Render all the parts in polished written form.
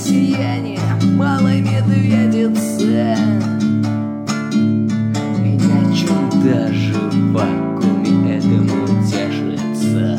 сияние малой медведицы. Меня чуть даже в вакууме этому тешится.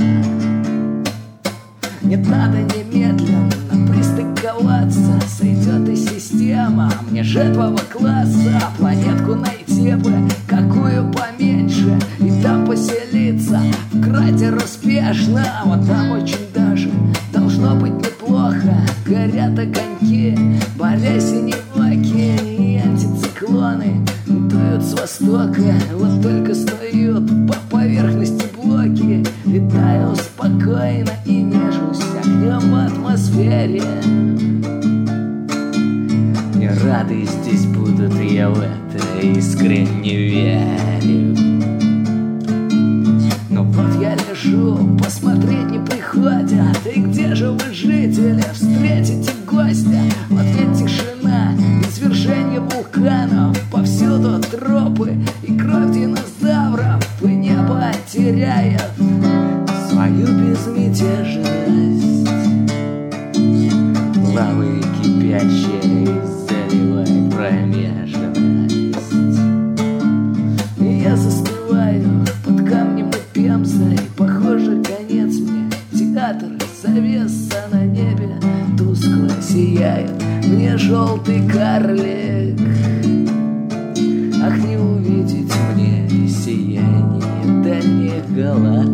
Нет, надо немедленно пристыковаться, сойдет и система. Мне же этого класса планетку найти бы, какую поменьше, и там поселиться в кратер успешно. Вот там очень даже должно быть неплохо. Горят огоньки, моря синеваки и антициклоны дуют с востока. Вот только стоят по поверхности блоки. Летаю спокойно и нежусь огнем в атмосфере. Не рады здесь будут, я в это искренне верю. Но вот я лежу, посмотреть не приходят. И где же вы, жители, встретите гостя? В ответ тишина, извержение вулканов, повсюду тропы и кровь динозавров. И небо теряет свою безмятежность. Лавы кипящие заливает промежность. И я застываю под камнем и пемзой. Похоже, конец мне. Театр, завеса на небе тускло сияет мне желтый карлик. Ах, не увидеть мне сияние дальних галактик.